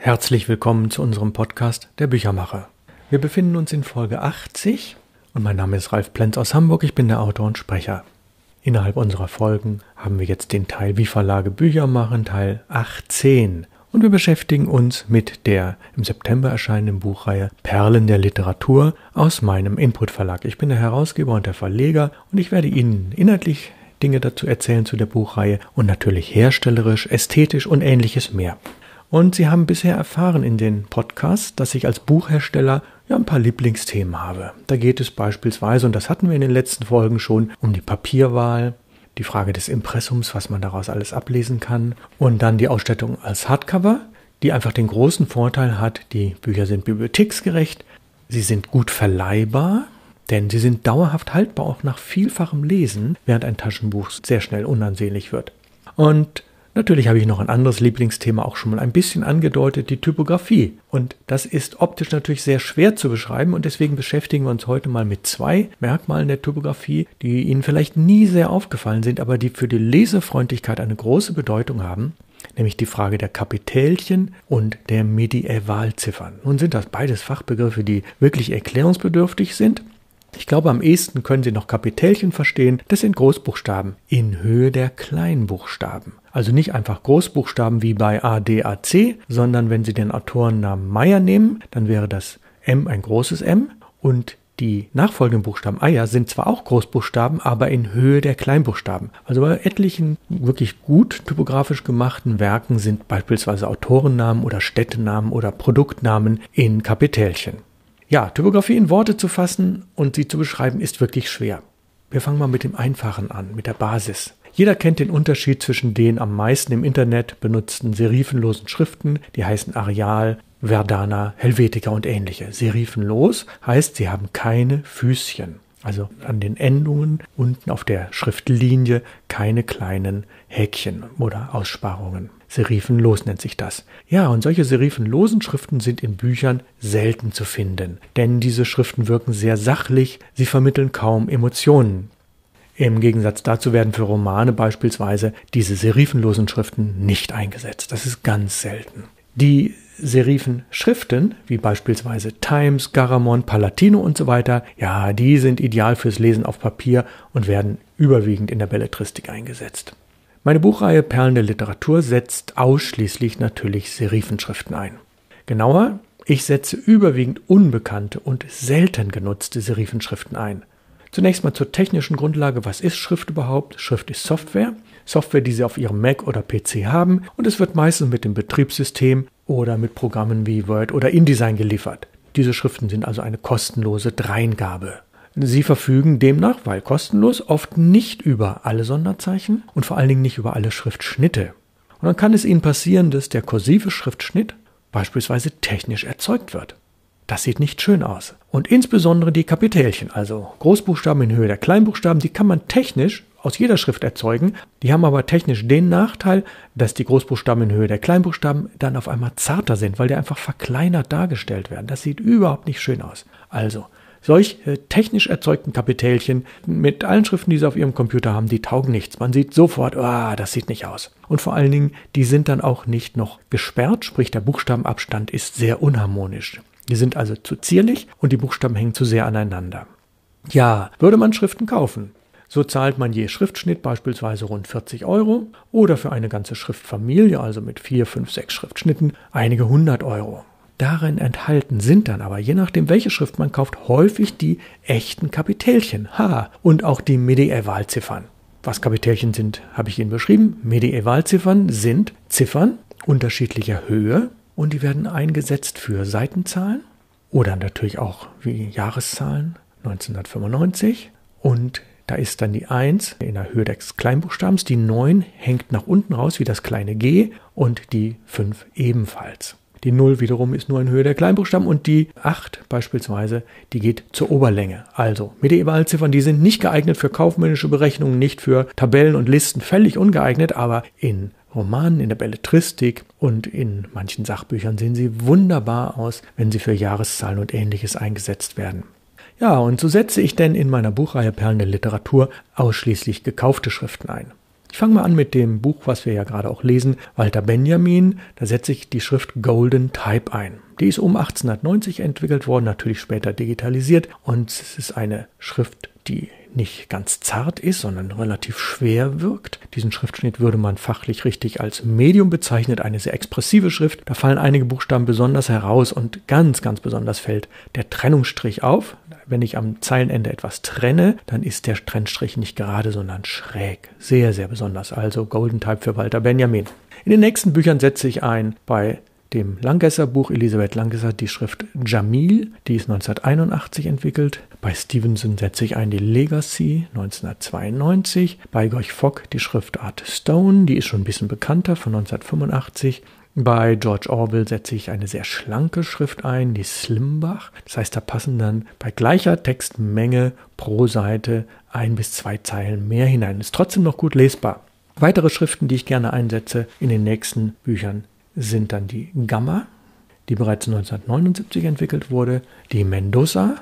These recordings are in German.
Herzlich willkommen zu unserem Podcast Der Büchermacher. Wir befinden uns in Folge 80 und mein Name ist Ralf Plenz aus Hamburg, ich bin der Autor und Sprecher. Innerhalb unserer Folgen haben wir jetzt den Teil Wie Verlage Bücher machen, Teil 18. Und wir beschäftigen uns mit der im September erscheinenden Buchreihe Perlen der Literatur aus meinem Input Verlag. Ich bin der Herausgeber und der Verleger und ich werde Ihnen inhaltlich Dinge dazu erzählen zu der Buchreihe und natürlich herstellerisch, ästhetisch und ähnliches mehr. Und Sie haben bisher erfahren in den Podcasts, dass ich als Buchhersteller ein paar Lieblingsthemen habe. Da geht es beispielsweise, und das hatten wir in den letzten Folgen schon, um die Papierwahl, die Frage des Impressums, was man daraus alles ablesen kann, und dann die Ausstattung als Hardcover, die einfach den großen Vorteil hat, die Bücher sind bibliotheksgerecht, sie sind gut verleihbar, denn sie sind dauerhaft haltbar, auch nach vielfachem Lesen, während ein Taschenbuch sehr schnell unansehnlich wird. Und natürlich habe ich noch ein anderes Lieblingsthema auch schon mal ein bisschen angedeutet, die Typografie. Und das ist optisch natürlich sehr schwer zu beschreiben und deswegen beschäftigen wir uns heute mal mit zwei Merkmalen der Typografie, die Ihnen vielleicht nie sehr aufgefallen sind, aber die für die Lesefreundlichkeit eine große Bedeutung haben, nämlich die Frage der Kapitälchen und der Medievalziffern. Nun sind das beides Fachbegriffe, die wirklich erklärungsbedürftig sind. Ich glaube, am ehesten können Sie noch Kapitälchen verstehen. Das sind Großbuchstaben in Höhe der Kleinbuchstaben. Also nicht einfach Großbuchstaben wie bei ADAC, sondern wenn Sie den Autorennamen Meyer nehmen, dann wäre das M ein großes M und die nachfolgenden Buchstaben Eier sind zwar auch Großbuchstaben, aber in Höhe der Kleinbuchstaben. Also bei etlichen wirklich gut typografisch gemachten Werken sind beispielsweise Autorennamen oder Städtenamen oder Produktnamen in Kapitälchen. Ja, Typografie in Worte zu fassen und sie zu beschreiben, ist wirklich schwer. Wir fangen mal mit dem Einfachen an, mit der Basis. Jeder kennt den Unterschied zwischen den am meisten im Internet benutzten serifenlosen Schriften, die heißen Arial, Verdana, Helvetica und ähnliche. Serifenlos heißt, sie haben keine Füßchen, also an den Endungen unten auf der Schriftlinie keine kleinen Häkchen oder Aussparungen. Serifenlos nennt sich das. Ja, und solche serifenlosen Schriften sind in Büchern selten zu finden, denn diese Schriften wirken sehr sachlich, sie vermitteln kaum Emotionen. Im Gegensatz dazu werden für Romane beispielsweise diese serifenlosen Schriften nicht eingesetzt. Das ist ganz selten. Die Serifenschriften, wie beispielsweise Times, Garamond, Palatino und so weiter, ja, die sind ideal fürs Lesen auf Papier und werden überwiegend in der Belletristik eingesetzt. Meine Buchreihe Perlen der Literatur setzt ausschließlich natürlich Serifenschriften ein. Genauer, ich setze überwiegend unbekannte und selten genutzte Serifenschriften ein. Zunächst mal zur technischen Grundlage, was ist Schrift überhaupt? Schrift ist Software. Software, die Sie auf Ihrem Mac oder PC haben und es wird meistens mit dem Betriebssystem oder mit Programmen wie Word oder InDesign geliefert. Diese Schriften sind also eine kostenlose Dreingabe. Sie verfügen demnach, weil kostenlos, oft nicht über alle Sonderzeichen und vor allen Dingen nicht über alle Schriftschnitte. Und dann kann es Ihnen passieren, dass der kursive Schriftschnitt beispielsweise technisch erzeugt wird. Das sieht nicht schön aus. Und insbesondere die Kapitälchen, also Großbuchstaben in Höhe der Kleinbuchstaben, die kann man technisch aus jeder Schrift erzeugen. Die haben aber technisch den Nachteil, dass die Großbuchstaben in Höhe der Kleinbuchstaben dann auf einmal zarter sind, weil die einfach verkleinert dargestellt werden. Das sieht überhaupt nicht schön aus. Also, solche technisch erzeugten Kapitälchen mit allen Schriften, die Sie auf Ihrem Computer haben, die taugen nichts. Man sieht sofort, das sieht nicht aus. Und vor allen Dingen, die sind dann auch nicht noch gesperrt, sprich der Buchstabenabstand ist sehr unharmonisch. Die sind also zu zierlich und die Buchstaben hängen zu sehr aneinander. Ja, würde man Schriften kaufen, so zahlt man je Schriftschnitt beispielsweise rund 40 € oder für eine ganze Schriftfamilie, also mit 4, 5, 6 Schriftschnitten, einige 100 €. Darin enthalten sind dann aber, je nachdem welche Schrift man kauft, häufig die echten Kapitälchen. Und auch die Medievalziffern. Was Kapitälchen sind, habe ich Ihnen beschrieben. Medievalziffern sind Ziffern unterschiedlicher Höhe und die werden eingesetzt für Seitenzahlen oder natürlich auch wie Jahreszahlen 1995 und da ist dann die 1 in der Höhe des Kleinbuchstabens, die 9 hängt nach unten raus wie das kleine g und die 5 ebenfalls. Die 0 wiederum ist nur in Höhe der Kleinbuchstaben und die 8 beispielsweise, die geht zur Oberlänge. Also Medievalziffern, die sind nicht geeignet für kaufmännische Berechnungen, nicht für Tabellen und Listen, völlig ungeeignet, aber in Romanen, in der Belletristik und in manchen Sachbüchern sehen sie wunderbar aus, wenn sie für Jahreszahlen und Ähnliches eingesetzt werden. Ja, und so setze ich denn in meiner Buchreihe Perlen der Literatur ausschließlich gekaufte Schriften ein. Ich fange mal an mit dem Buch, was wir ja gerade auch lesen, Walter Benjamin. Da setze ich die Schrift Golden Type ein. Die ist um 1890 entwickelt worden, natürlich später digitalisiert. Und es ist eine Schrift, die nicht ganz zart ist, sondern relativ schwer wirkt. Diesen Schriftschnitt würde man fachlich richtig als Medium bezeichnen, eine sehr expressive Schrift. Da fallen einige Buchstaben besonders heraus und ganz, ganz besonders fällt der Trennungsstrich auf. Wenn ich am Zeilenende etwas trenne, dann ist der Trennstrich nicht gerade, sondern schräg. Sehr, sehr besonders. Also Golden Type für Walter Benjamin. In den nächsten Büchern setze ich ein bei dem Langesser-Buch Elisabeth Langesser die Schrift Jamil, die ist 1981 entwickelt. Bei Stevenson setze ich ein die Legacy 1992. Bei Gorch Fock die Schriftart Stone, die ist schon ein bisschen bekannter, von 1985. Bei George Orwell setze ich eine sehr schlanke Schrift ein, die Slimbach. Das heißt, da passen dann bei gleicher Textmenge pro Seite 1 bis 2 Zeilen mehr hinein. Ist trotzdem noch gut lesbar. Weitere Schriften, die ich gerne einsetze in den nächsten Büchern, sind dann die Gamma, die bereits 1979 entwickelt wurde, die Mendoza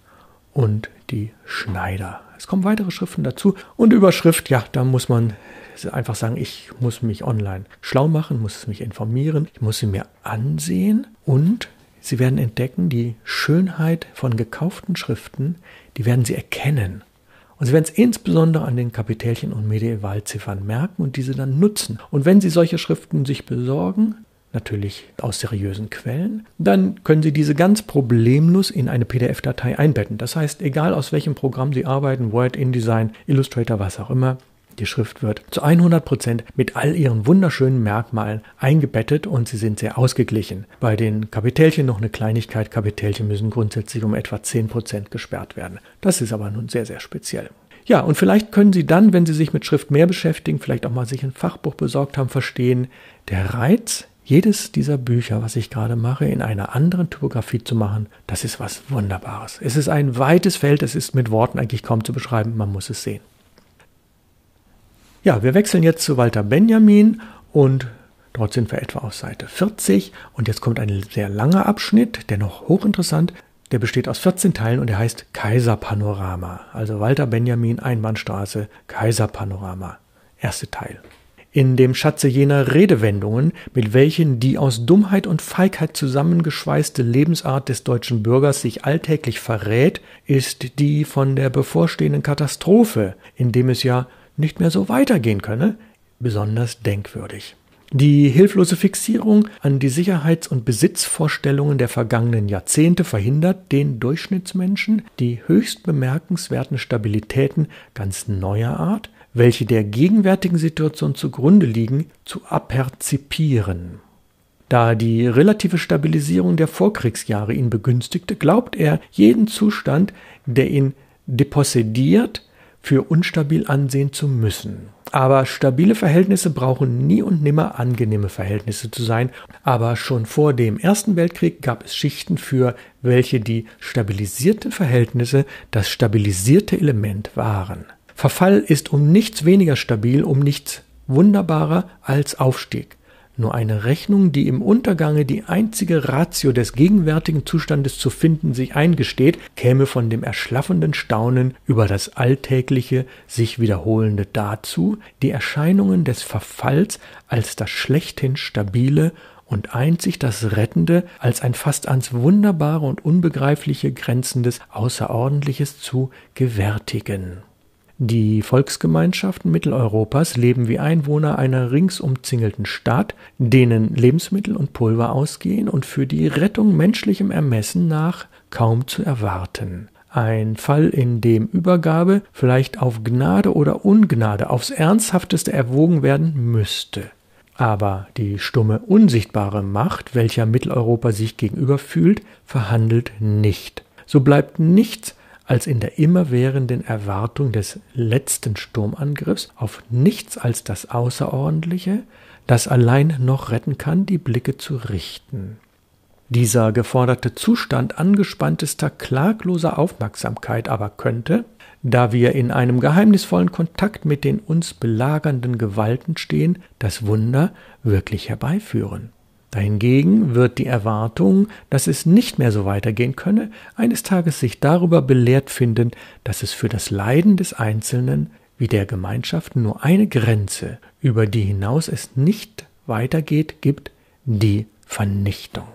und die Schneider. Es kommen weitere Schriften dazu und Überschrift, ja, da muss man einfach sagen, ich muss mich online schlau machen, muss mich informieren, ich muss sie mir ansehen und Sie werden entdecken, die Schönheit von gekauften Schriften, die werden Sie erkennen. Und Sie werden es insbesondere an den Kapitelchen und Medievalziffern merken und diese dann nutzen. Und wenn Sie solche Schriften sich besorgen, natürlich aus seriösen Quellen, dann können Sie diese ganz problemlos in eine PDF-Datei einbetten. Das heißt, egal aus welchem Programm Sie arbeiten, Word, InDesign, Illustrator, was auch immer, die Schrift wird zu 100% mit all ihren wunderschönen Merkmalen eingebettet und sie sind sehr ausgeglichen. Bei den Kapitelchen noch eine Kleinigkeit. Kapitelchen müssen grundsätzlich um etwa 10% gesperrt werden. Das ist aber nun sehr, sehr speziell. Ja, und vielleicht können Sie dann, wenn Sie sich mit Schrift mehr beschäftigen, vielleicht auch mal sich ein Fachbuch besorgt haben, verstehen, der Reiz, jedes dieser Bücher, was ich gerade mache, in einer anderen Typografie zu machen, das ist was Wunderbares. Es ist ein weites Feld, es ist mit Worten eigentlich kaum zu beschreiben, man muss es sehen. Ja, wir wechseln jetzt zu Walter Benjamin und dort sind wir etwa auf Seite 40 und jetzt kommt ein sehr langer Abschnitt, der noch hochinteressant, der besteht aus 14 Teilen und der heißt Kaiserpanorama. Also Walter Benjamin, Einbahnstraße, Kaiserpanorama, erster Teil. In dem Schatze jener Redewendungen, mit welchen die aus Dummheit und Feigheit zusammengeschweißte Lebensart des deutschen Bürgers sich alltäglich verrät, ist die von der bevorstehenden Katastrophe, indem es ja nicht mehr so weitergehen könne, besonders denkwürdig. Die hilflose Fixierung an die Sicherheits- und Besitzvorstellungen der vergangenen Jahrzehnte verhindert den Durchschnittsmenschen die höchst bemerkenswerten Stabilitäten ganz neuer Art, welche der gegenwärtigen Situation zugrunde liegen, zu aperzipieren. Da die relative Stabilisierung der Vorkriegsjahre ihn begünstigte, glaubt er, jeden Zustand, der ihn depossediert, für unstabil ansehen zu müssen. Aber stabile Verhältnisse brauchen nie und nimmer angenehme Verhältnisse zu sein. Aber schon vor dem Ersten Weltkrieg gab es Schichten, für welche die stabilisierten Verhältnisse das stabilisierte Element waren. Verfall ist um nichts weniger stabil, um nichts wunderbarer als Aufstieg. Nur eine Rechnung, die im Untergange die einzige Ratio des gegenwärtigen Zustandes zu finden sich eingesteht, käme von dem erschlaffenden Staunen über das alltägliche, sich wiederholende dazu, die Erscheinungen des Verfalls als das schlechthin Stabile und einzig das Rettende als ein fast ans Wunderbare und Unbegreifliche grenzendes Außerordentliches zu gewärtigen. Die Volksgemeinschaften Mitteleuropas leben wie Einwohner einer rings umzingelten Stadt, denen Lebensmittel und Pulver ausgehen und für die Rettung menschlichem Ermessen nach kaum zu erwarten. Ein Fall, in dem Übergabe vielleicht auf Gnade oder Ungnade aufs Ernsthafteste erwogen werden müsste. Aber die stumme, unsichtbare Macht, welcher Mitteleuropa sich gegenüber fühlt, verhandelt nicht. So bleibt nichts als in der immerwährenden Erwartung des letzten Sturmangriffs auf nichts als das Außerordentliche, das allein noch retten kann, die Blicke zu richten. Dieser geforderte Zustand angespanntester, klagloser Aufmerksamkeit aber könnte, da wir in einem geheimnisvollen Kontakt mit den uns belagernden Gewalten stehen, das Wunder wirklich herbeiführen. Dahingegen wird die Erwartung, dass es nicht mehr so weitergehen könne, eines Tages sich darüber belehrt finden, dass es für das Leiden des Einzelnen wie der Gemeinschaften nur eine Grenze, über die hinaus es nicht weitergeht, gibt: die Vernichtung.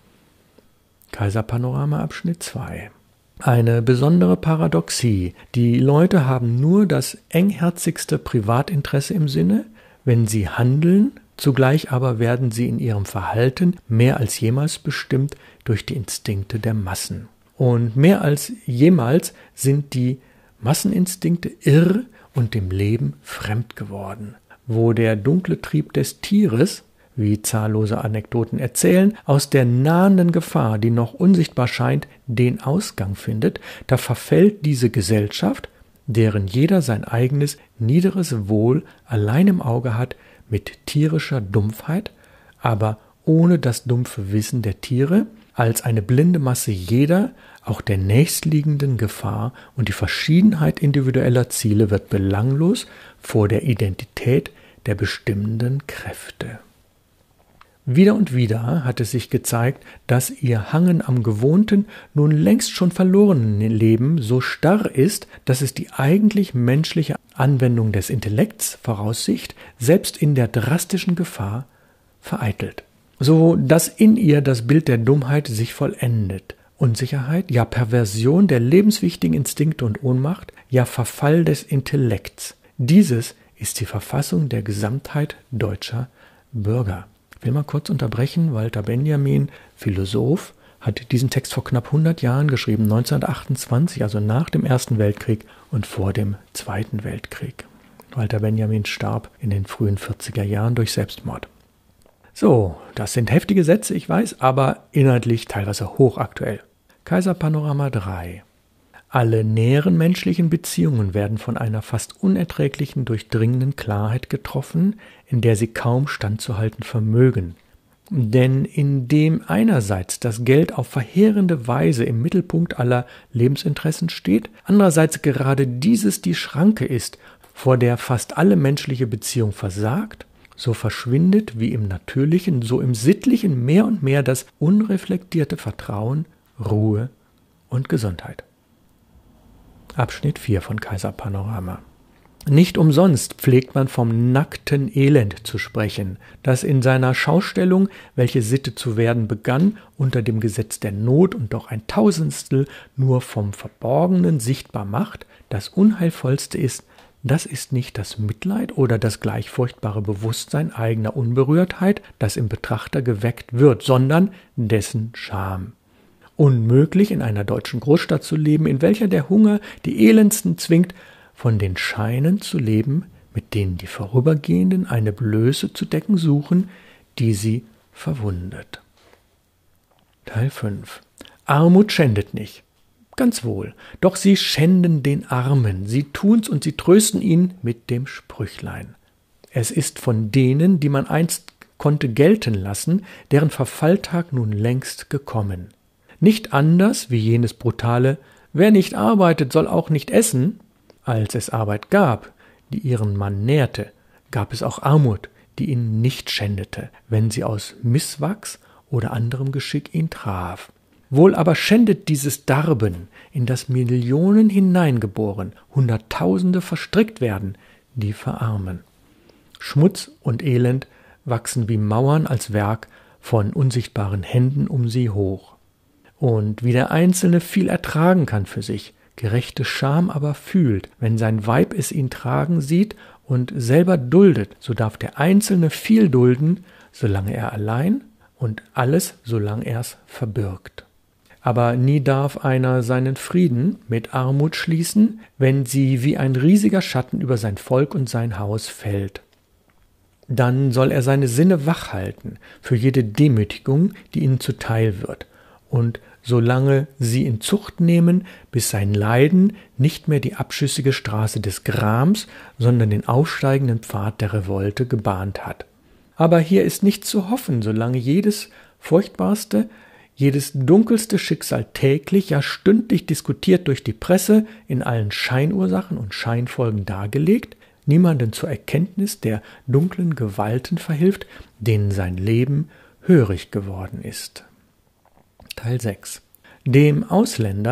Kaiserpanorama Abschnitt 2. Eine besondere Paradoxie. Die Leute haben nur das engherzigste Privatinteresse im Sinne, wenn sie handeln, zugleich aber werden sie in ihrem Verhalten mehr als jemals bestimmt durch die Instinkte der Massen. Und mehr als jemals sind die Masseninstinkte irr und dem Leben fremd geworden. Wo der dunkle Trieb des Tieres, wie zahllose Anekdoten erzählen, aus der nahenden Gefahr, die noch unsichtbar scheint, den Ausgang findet, da verfällt diese Gesellschaft, deren jeder sein eigenes niederes Wohl allein im Auge hat, mit tierischer Dumpfheit, aber ohne das dumpfe Wissen der Tiere, als eine blinde Masse jeder, auch der nächstliegenden Gefahr, und die Verschiedenheit individueller Ziele wird belanglos vor der Identität der bestimmenden Kräfte. Wieder und wieder hat es sich gezeigt, dass ihr Hangen am gewohnten, nun längst schon verlorenen Leben so starr ist, dass es die eigentlich menschliche Anwendung des Intellekts, Voraussicht, selbst in der drastischen Gefahr vereitelt. So dass in ihr das Bild der Dummheit sich vollendet. Unsicherheit, ja Perversion der lebenswichtigen Instinkte und Ohnmacht, ja Verfall des Intellekts. Dieses ist die Verfassung der Gesamtheit deutscher Bürger. Ich will mal kurz unterbrechen. Walter Benjamin, Philosoph, hat diesen Text vor knapp 100 Jahren geschrieben, 1928, also nach dem Ersten Weltkrieg und vor dem Zweiten Weltkrieg. Walter Benjamin starb in den frühen 40er Jahren durch Selbstmord. So, das sind heftige Sätze, ich weiß, aber inhaltlich teilweise hochaktuell. Kaiserpanorama 3. Alle näheren menschlichen Beziehungen werden von einer fast unerträglichen, durchdringenden Klarheit getroffen, in der sie kaum standzuhalten vermögen. Denn indem einerseits das Geld auf verheerende Weise im Mittelpunkt aller Lebensinteressen steht, andererseits gerade dieses die Schranke ist, vor der fast alle menschliche Beziehung versagt, so verschwindet wie im Natürlichen, so im Sittlichen mehr und mehr das unreflektierte Vertrauen, Ruhe und Gesundheit. Abschnitt 4 von Kaiserpanorama. Nicht umsonst pflegt man vom nackten Elend zu sprechen, das in seiner Schaustellung, welche Sitte zu werden begann, unter dem Gesetz der Not und doch ein Tausendstel nur vom Verborgenen sichtbar macht, das Unheilvollste ist, das ist nicht das Mitleid oder das gleich furchtbare Bewusstsein eigener Unberührtheit, das im Betrachter geweckt wird, sondern dessen Scham. Unmöglich, in einer deutschen Großstadt zu leben, in welcher der Hunger die Elendsten zwingt, von den Scheinen zu leben, mit denen die Vorübergehenden eine Blöße zu decken suchen, die sie verwundet. Teil 5. Armut schändet nicht. Ganz wohl, doch sie schänden den Armen, sie tun's und sie trösten ihn mit dem Sprüchlein. Es ist von denen, die man einst konnte gelten lassen, deren Verfalltag nun längst gekommen. Nicht anders wie jenes brutale »Wer nicht arbeitet, soll auch nicht essen«, als es Arbeit gab, die ihren Mann nährte, gab es auch Armut, die ihn nicht schändete, wenn sie aus Misswachs oder anderem Geschick ihn traf. Wohl aber schändet dieses Darben, in das Millionen hineingeboren, Hunderttausende verstrickt werden, die verarmen. Schmutz und Elend wachsen wie Mauern als Werk von unsichtbaren Händen um sie hoch. Und wie der Einzelne viel ertragen kann für sich, gerechte Scham aber fühlt, wenn sein Weib es ihn tragen sieht und selber duldet, so darf der Einzelne viel dulden, solange er allein, und alles, solange er's verbirgt. Aber nie darf einer seinen Frieden mit Armut schließen, wenn sie wie ein riesiger Schatten über sein Volk und sein Haus fällt. Dann soll er seine Sinne wach halten für jede Demütigung, die ihnen zuteil wird, und solange sie in Zucht nehmen, bis sein Leiden nicht mehr die abschüssige Straße des Grams, sondern den aufsteigenden Pfad der Revolte gebahnt hat. Aber hier ist nichts zu hoffen, solange jedes furchtbarste, jedes dunkelste Schicksal täglich, ja stündlich diskutiert durch die Presse, in allen Scheinursachen und Scheinfolgen dargelegt, niemanden zur Erkenntnis der dunklen Gewalten verhilft, denen sein Leben hörig geworden ist. Teil 6. Dem Ausländer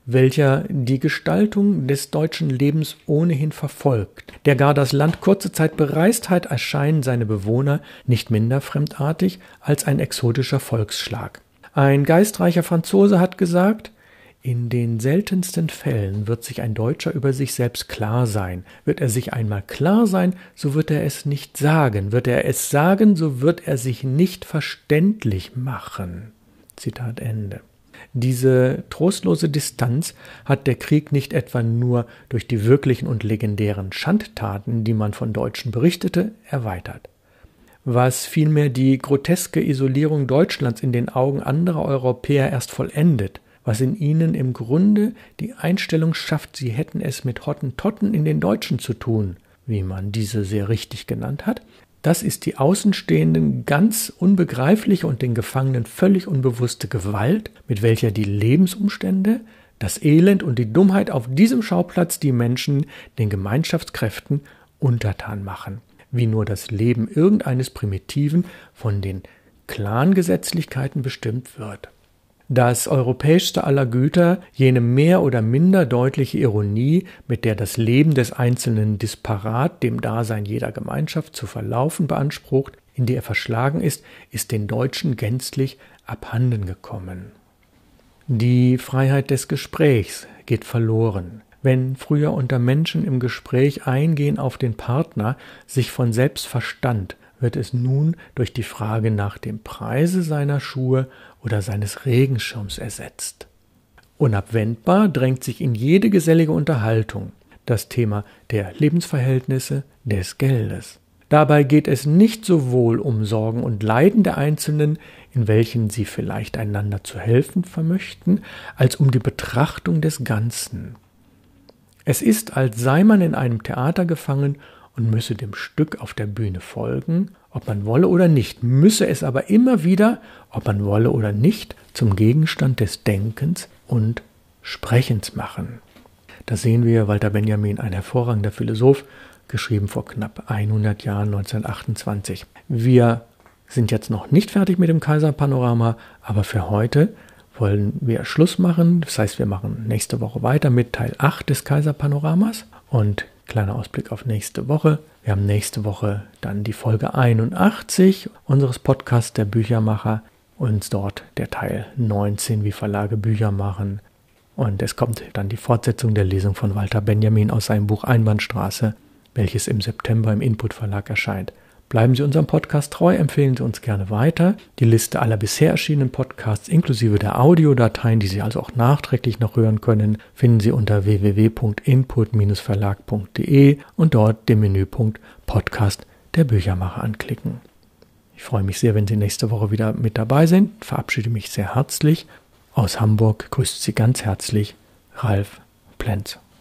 welcher die Gestaltung des deutschen Lebens ohnehin verfolgt, der gar das Land kurze Zeit bereist hat, erscheinen seine Bewohner nicht minder fremdartig als ein exotischer Volksschlag. Ein geistreicher Franzose hat gesagt: In den seltensten Fällen wird sich ein Deutscher über sich selbst klar sein. Wird er sich einmal klar sein, so wird er es nicht sagen. Wird er es sagen, so wird er sich nicht verständlich machen. Zitat Ende. Diese trostlose Distanz hat der Krieg nicht etwa nur durch die wirklichen und legendären Schandtaten, die man von Deutschen berichtete, erweitert. Was vielmehr die groteske Isolierung Deutschlands in den Augen anderer Europäer erst vollendet, was in ihnen im Grunde die Einstellung schafft, sie hätten es mit Hottentotten in den Deutschen zu tun, wie man diese sehr richtig genannt hat, das ist die Außenstehenden ganz unbegreifliche und den Gefangenen völlig unbewusste Gewalt, mit welcher die Lebensumstände, das Elend und die Dummheit auf diesem Schauplatz die Menschen den Gemeinschaftskräften untertan machen, wie nur das Leben irgendeines Primitiven von den Clangesetzlichkeiten bestimmt wird. Das europäischste aller Güter, jene mehr oder minder deutliche Ironie, mit der das Leben des Einzelnen disparat dem Dasein jeder Gemeinschaft zu verlaufen beansprucht, in die er verschlagen ist den Deutschen gänzlich abhanden gekommen. Die Freiheit des Gesprächs geht verloren. Wenn früher unter Menschen im Gespräch Eingehen auf den Partner sich von selbst verstand, wird es nun durch die Frage nach dem Preise seiner Schuhe oder seines Regenschirms ersetzt. Unabwendbar drängt sich in jede gesellige Unterhaltung das Thema der Lebensverhältnisse, des Geldes. Dabei geht es nicht sowohl um Sorgen und Leiden der Einzelnen, in welchen sie vielleicht einander zu helfen vermöchten, als um die Betrachtung des Ganzen. Es ist, als sei man in einem Theater gefangen und müsse dem Stück auf der Bühne folgen, ob man wolle oder nicht, müsse es aber immer wieder, ob man wolle oder nicht, zum Gegenstand des Denkens und Sprechens machen. Da sehen wir Walter Benjamin, ein hervorragender Philosoph, geschrieben vor knapp 100 Jahren, 1928. Wir sind jetzt noch nicht fertig mit dem Kaiserpanorama, aber für heute wollen wir Schluss machen. Das heißt, wir machen nächste Woche weiter mit Teil 8 des Kaiserpanoramas und kleiner Ausblick auf nächste Woche. Wir haben nächste Woche dann die Folge 81 unseres Podcasts Der Büchermacher und dort der Teil 19, wie Verlage Bücher machen. Und es kommt dann die Fortsetzung der Lesung von Walter Benjamin aus seinem Buch Einbahnstraße, welches im September im Input Verlag erscheint. Bleiben Sie unserem Podcast treu, empfehlen Sie uns gerne weiter. Die Liste aller bisher erschienenen Podcasts inklusive der Audiodateien, die Sie also auch nachträglich noch hören können, finden Sie unter www.input-verlag.de und dort den Menüpunkt Podcast der Büchermacher anklicken. Ich freue mich sehr, wenn Sie nächste Woche wieder mit dabei sind. Verabschiede mich sehr herzlich. Aus Hamburg grüßt Sie ganz herzlich Ralf Plenz.